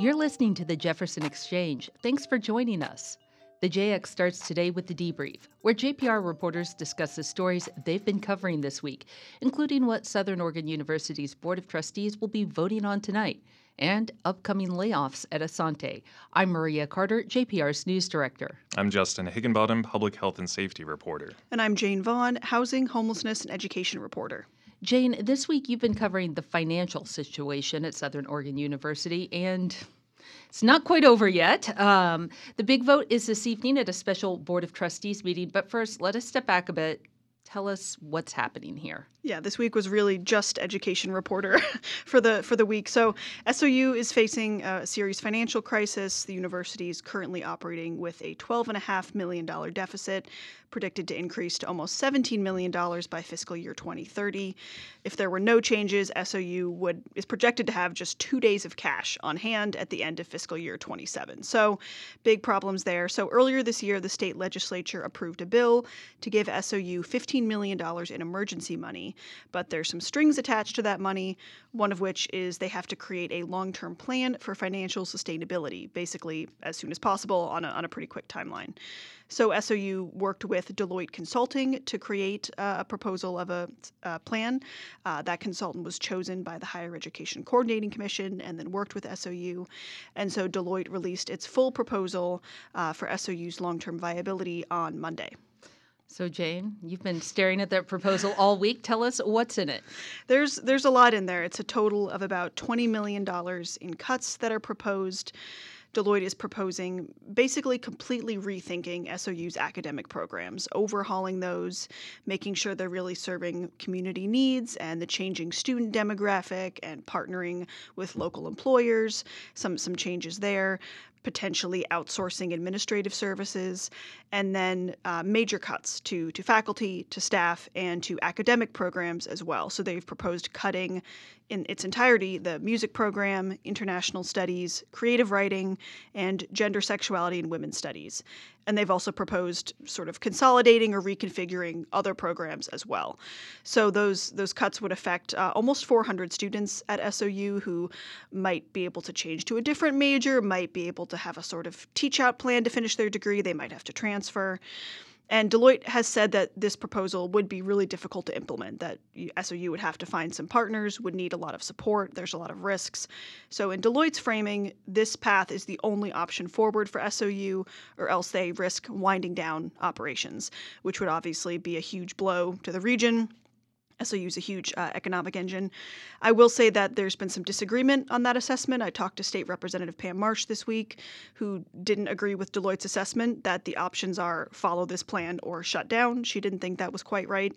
You're listening to the Jefferson Exchange. Thanks for joining us. The JX starts today with the debrief, where JPR reporters discuss the stories they've been covering this week, including what Southern Oregon University's Board of Trustees will be voting on tonight and upcoming layoffs at Asante. I'm Maria Carter, JPR's news director. I'm Justin Higginbottom, public health and safety reporter. And I'm Jane Vaughn, housing, homelessness, and education reporter. Jane, this week you've been covering the financial situation at Southern Oregon University, and it's not quite over yet. The big vote is this evening at a special Board of Trustees meeting. But first, let us step back a bit. Tell us what's happening here. Yeah, this week was really just education reporter for the week. So SOU is facing a serious financial crisis. The university is currently operating with a $12.5 million deficit, predicted to increase to almost $17 million by fiscal year 2030. If there were no changes, SOU is projected to have just 2 days of cash on hand at the end of fiscal year 27. So big problems there. So earlier this year, the state legislature approved a bill to give SOU $15 million in emergency money, but there's some strings attached to that money, one of which is they have to create a long-term plan for financial sustainability, basically as soon as possible on a pretty quick timeline. So SOU worked with Deloitte Consulting to create a proposal of a plan. That consultant was chosen by the Higher Education Coordinating Commission and then worked with SOU. And so Deloitte released its full proposal for SOU's long-term viability on Monday. So, Jane, you've been staring at that proposal all week. Tell us what's in it. There's a lot in there. It's a total of about $20 million in cuts that are proposed. Deloitte is proposing basically completely rethinking SOU's academic programs, overhauling those, making sure they're really serving community needs and the changing student demographic, and partnering with local employers, some changes there, potentially outsourcing administrative services, and then major cuts to faculty, to staff, and to academic programs as well. So they've proposed cutting in its entirety the music program, international studies, creative writing, and gender, sexuality, and women's studies. And they've also proposed sort of consolidating or reconfiguring other programs as well. So those cuts would affect almost 400 students at SOU who might be able to change to a different major, might be able to have a sort of teach-out plan to finish their degree. They might have to transfer. And Deloitte has said that this proposal would be really difficult to implement, that SOU would have to find some partners, would need a lot of support, there's a lot of risks. So in Deloitte's framing, this path is the only option forward for SOU, or else they risk winding down operations, which would obviously be a huge blow to the region. SOU is a huge economic engine. I will say that there's been some disagreement on that assessment. I talked to State Representative Pam Marsh this week, who didn't agree with Deloitte's assessment that the options are follow this plan or shut down. She didn't think that was quite right.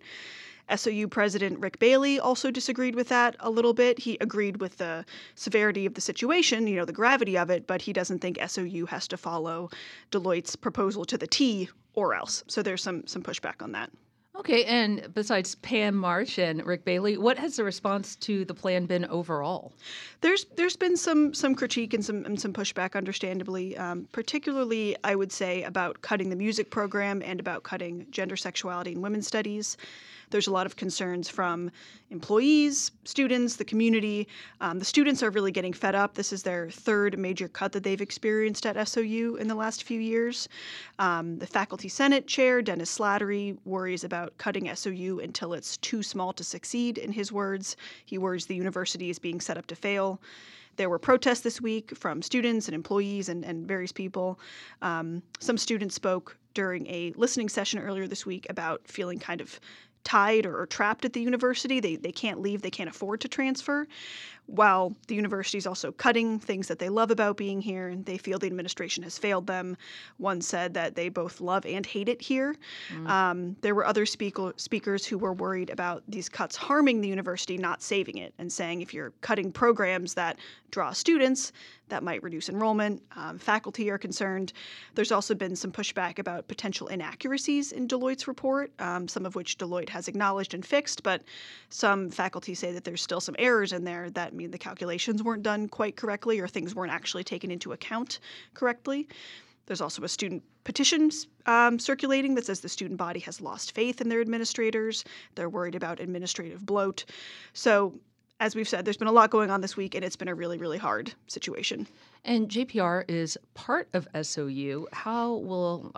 SOU President Rick Bailey also disagreed with that a little bit. He agreed with the severity of the situation, the gravity of it, but he doesn't think SOU has to follow Deloitte's proposal to the T or else. So there's some pushback on that. Okay, and besides Pam Marsh and Rick Bailey, what has the response to the plan been overall? There's been some critique and some pushback, understandably, particularly, I would say, about cutting the music program and about cutting gender, sexuality, and women's studies. There's a lot of concerns from employees, students, the community. The students are really getting fed up. This is their third major cut that they've experienced at SOU in the last few years. The Faculty Senate Chair, Dennis Slattery, worries about cutting SOU until it's too small to succeed, in his words. He worries the university is being set up to fail. There were protests this week from students and employees and various people. Some students spoke during a listening session earlier this week about feeling kind of tied or trapped at the university. They can't leave. They can't afford to transfer, while the university is also cutting things that they love about being here, and they feel the administration has failed them. One said that they both love and hate it here. There were other speakers who were worried about these cuts harming the university, not saving it, and saying if you're cutting programs that draw students, that might reduce enrollment. Faculty are concerned. There's also been some pushback about potential inaccuracies in Deloitte's report, some of which Deloitte has acknowledged and fixed, but some faculty say that there's still some errors in there that mean the calculations weren't done quite correctly or things weren't actually taken into account correctly. There's also a student petition circulating that says the student body has lost faith in their administrators. They're worried about administrative bloat. So as we've said, there's been a lot going on this week, and it's been a really, really hard situation. And JPR is part of SOU. How will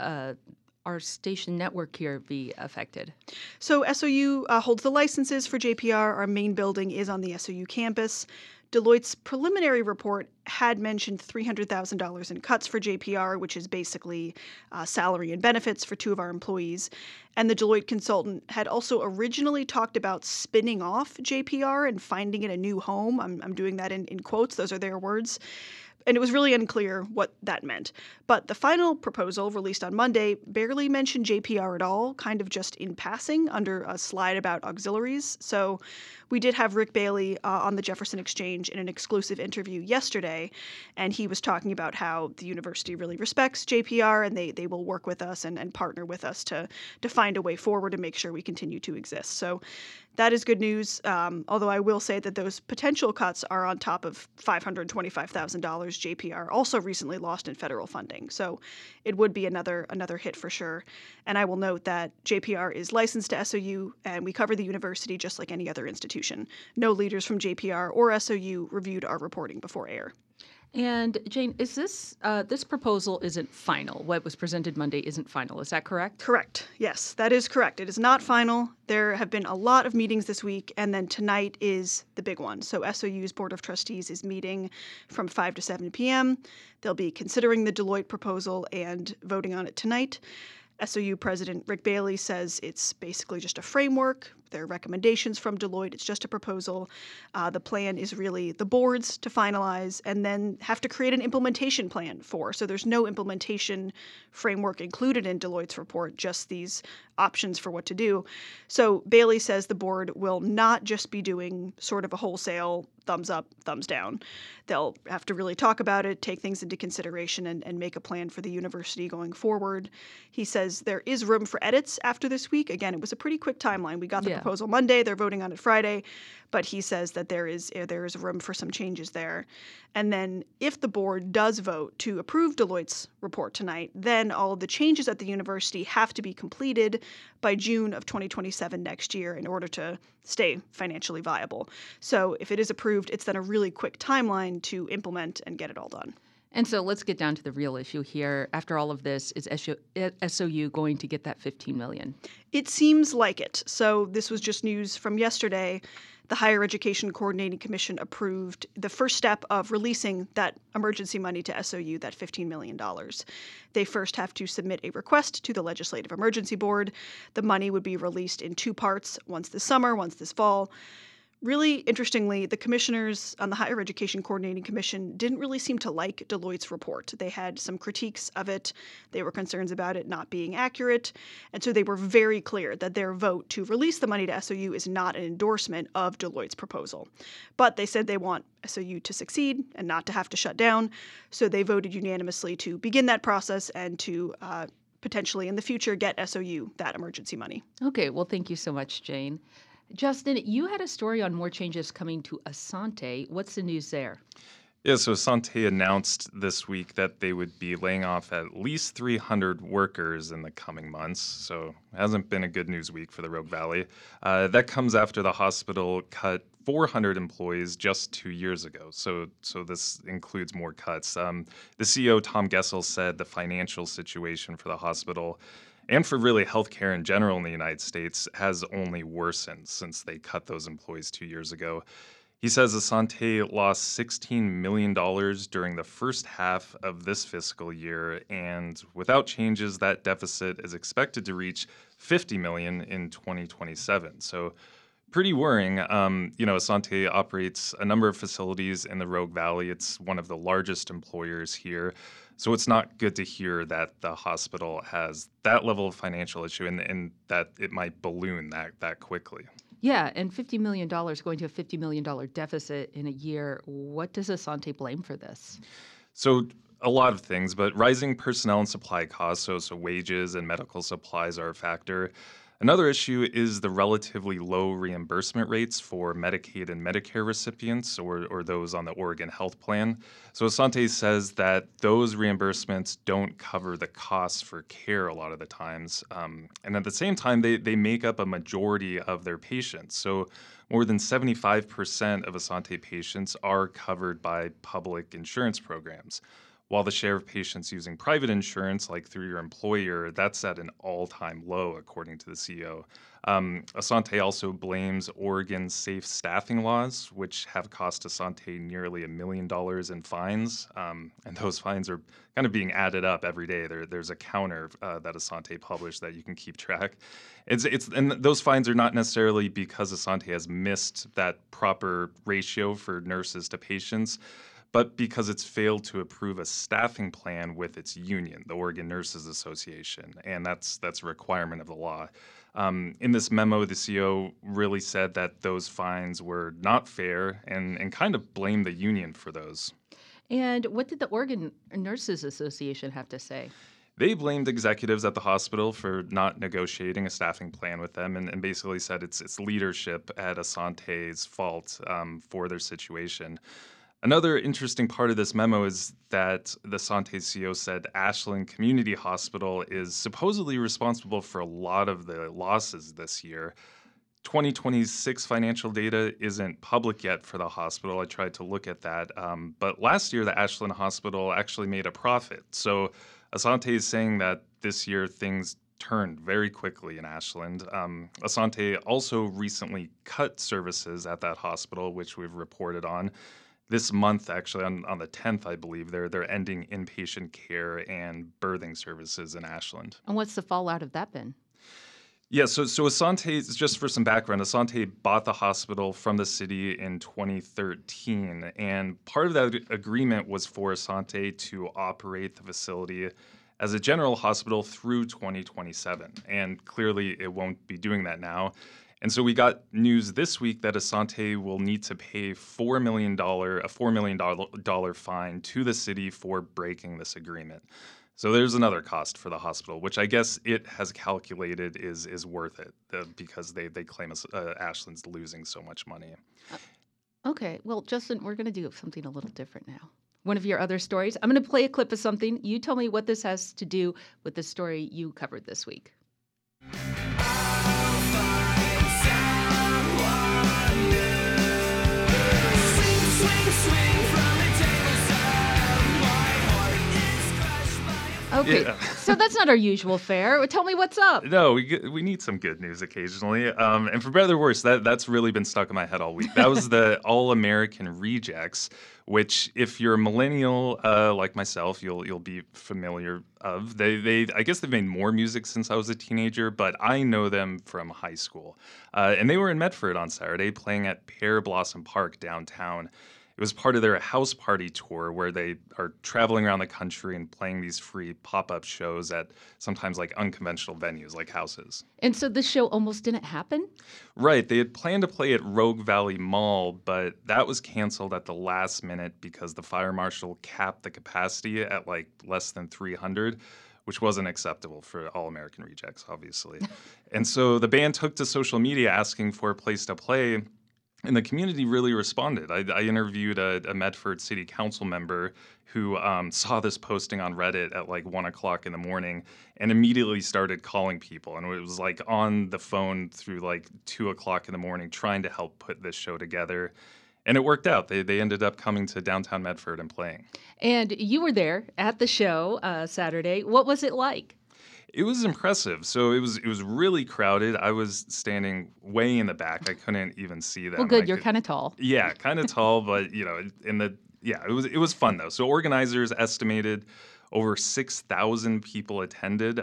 our station network here be affected? So SOU holds the licenses for JPR. Our main building is on the SOU campus. Deloitte's preliminary report had mentioned $300,000 in cuts for JPR, which is basically salary and benefits for 2 of our employees. And the Deloitte consultant had also originally talked about spinning off JPR and finding it a new home. I'm doing that in quotes. Those are their words. And it was really unclear what that meant. But the final proposal, released on Monday, barely mentioned JPR at all, kind of just in passing under a slide about auxiliaries. So we did have Rick Bailey on the Jefferson Exchange in an exclusive interview yesterday, and he was talking about how the university really respects JPR, and they will work with us and partner with us to find a way forward and make sure we continue to exist. So that is good news, although I will say that those potential cuts are on top of $525,000 JPR also recently lost in federal funding. So it would be another hit for sure. And I will note that JPR is licensed to SOU, and we cover the university just like any other institution. No leaders from JPR or SOU reviewed our reporting before air. And Jane, is this proposal isn't final? What was presented Monday isn't final. Is that correct? Correct. Yes, that is correct. It is not final. There have been a lot of meetings this week, and then tonight is the big one. So SOU's Board of Trustees is meeting from 5 to 7 p.m. They'll be considering the Deloitte proposal and voting on it tonight. SOU President Rick Bailey says it's basically just a framework. There are recommendations from Deloitte. It's just a proposal. The plan is really the boards to finalize and then have to create an implementation plan for. So there's no implementation framework included in Deloitte's report, just these options for what to do. So Bailey says the board will not just be doing sort of a wholesale thumbs up, thumbs down. They'll have to really talk about it, take things into consideration, and make a plan for the university going forward. He says there is room for edits after this week. Again, it was a pretty quick timeline. We got the proposal Monday. They're voting on it Friday. But he says that there is room for some changes there. And then if the board does vote to approve Deloitte's report tonight, then all of the changes at the university have to be completed by June of 2027 next year in order to stay financially viable. So if it is approved, it's then a really quick timeline to implement and get it all done. And so let's get down to the real issue here. After all of this, is SOU going to get that $15 million? It seems like it. So this was just news from yesterday. The Higher Education Coordinating Commission approved the first step of releasing that emergency money to SOU, that $15 million. They first have to submit a request to the Legislative Emergency Board. The money would be released in 2 parts, once this summer, once this fall. Really interestingly, the commissioners on the Higher Education Coordinating Commission didn't really seem to like Deloitte's report. They had some critiques of it. They were concerns about it not being accurate. And so they were very clear that their vote to release the money to SOU is not an endorsement of Deloitte's proposal. But they said they want SOU to succeed and not to have to shut down. So they voted unanimously to begin that process and to potentially in the future get SOU that emergency money. Okay, well, thank you so much, Jane. Justin, you had a story on more changes coming to Asante. What's the news there? Yeah, so Asante announced this week that they would be laying off at least 300 workers in the coming months. So it hasn't been a good news week for the Rogue Valley. That comes after the hospital cut 400 employees just 2 years ago. So this includes more cuts. The CEO, Tom Gessel, said the financial situation for the hospital and for really healthcare in general in the United States has only worsened since they cut those employees 2 years ago. He says Asante lost $16 million during the first half of this fiscal year, and without changes, that deficit is expected to reach $50 million in 2027. So pretty worrying. Asante operates a number of facilities in the Rogue Valley. It's one of the largest employers here. So it's not good to hear that the hospital has that level of financial issue and that it might balloon that quickly. Yeah, and $50 million going to a $50 million deficit in a year. What does Asante blame for this? So a lot of things, but rising personnel and supply costs, so wages and medical supplies are a factor. Another issue is the relatively low reimbursement rates for Medicaid and Medicare recipients or those on the Oregon Health Plan. So Asante says that those reimbursements don't cover the costs for care a lot of the times. And at the same time, they make up a majority of their patients. So more than 75% of Asante patients are covered by public insurance programs, while the share of patients using private insurance, like through your employer, that's at an all-time low, according to the CEO. Asante also blames Oregon's safe staffing laws, which have cost Asante nearly $1 million in fines. And those fines are kind of being added up every day. There's a counter that Asante published that you can keep track. And those fines are not necessarily because Asante has missed that proper ratio for nurses to patients, but because it's failed to approve a staffing plan with its union, the Oregon Nurses Association, and that's a requirement of the law. In this memo, the CEO really said that those fines were not fair and kind of blamed the union for those. And what did the Oregon Nurses Association have to say? They blamed executives at the hospital for not negotiating a staffing plan with them and basically said it's leadership at Asante's fault for their situation. Another interesting part of this memo is that the Asante CEO said Ashland Community Hospital is supposedly responsible for a lot of the losses this year. 2026 financial data isn't public yet for the hospital. I tried to look at that. But last year, the Ashland Hospital actually made a profit. So Asante is saying that this year things turned very quickly in Ashland. Asante also recently cut services at that hospital, which we've reported on. This month, actually, on the 10th, I believe, they're ending inpatient care and birthing services in Ashland. And what's the fallout of that been? Yeah, so Asante, just for some background, Asante bought the hospital from the city in 2013, and part of that agreement was for Asante to operate the facility as a general hospital through 2027, and clearly it won't be doing that now. And so we got news this week that Asante will need to pay a $4 million fine to the city for breaking this agreement. So there's another cost for the hospital, which I guess it has calculated is worth it because they claim Ashland's losing so much money. Okay, well, Justin, we're going to do something a little different now. One of your other stories. I'm going to play a clip of something. You tell me what this has to do with the story you covered this week. Okay, yeah. So that's not our usual fare. Tell me what's up. No, we need some good news occasionally. And for better or worse, that's really been stuck in my head all week. That was the All-American Rejects, which if you're a millennial like myself, you'll be familiar of. I guess they've made more music since I was a teenager, but I know them from high school. And they were in Medford on Saturday playing at Pear Blossom Park downtown. It was part of their house party tour where they are traveling around the country and playing these free pop-up shows at sometimes like unconventional venues like houses. And so this show almost didn't happen? Right. They had planned to play at Rogue Valley Mall, but that was canceled at the last minute because the fire marshal capped the capacity at like less than 300. Which wasn't acceptable for All-American Rejects, obviously. And so the band took to social media asking for a place to play. And the community really responded. I interviewed a Medford City Council member who saw this posting on Reddit at like 1 o'clock in the morning and immediately started calling people. And it was like on the phone through like 2 o'clock in the morning trying to help put this show together. And it worked out. They ended up coming to downtown Medford and playing. And you were there at the show Saturday. What was it like? It was impressive. So it was really crowded. I was standing way in the back. I couldn't even see them. Well, good. You're kind of tall. Yeah, kind of tall, but it was fun though. So organizers estimated over 6,000 people attended.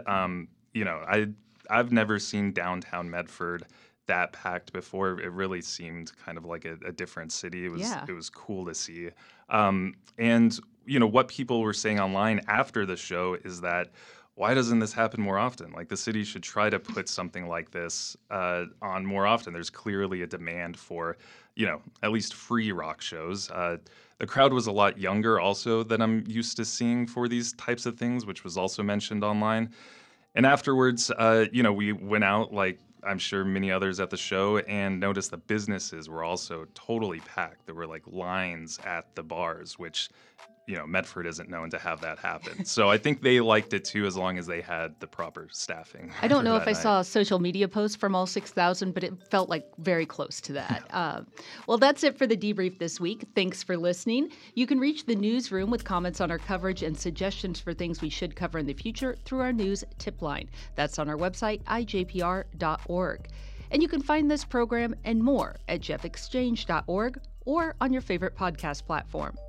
I've never seen downtown Medford that packed before. It really seemed kind of like a different city. It was cool to see. And what people were saying online after the show is that, why doesn't this happen more often? Like the city should try to put something like this on more often. There's clearly a demand for, at least free rock shows. The crowd was a lot younger also than I'm used to seeing for these types of things, which was also mentioned online. And afterwards, we went out like I'm sure many others at the show, and noticed the businesses were also totally packed. There were like lines at the bars, which, Medford isn't known to have that happen. So I think they liked it too, as long as they had the proper staffing. I don't know if I night. saw a social media post from all 6,000, but it felt like very close to that. Well, that's it for the debrief this week. Thanks for listening. You can reach the newsroom with comments on our coverage and suggestions for things we should cover in the future through our news tip line. That's on our website, ijpr.org. And you can find this program and more at jeffexchange.org or on your favorite podcast platform.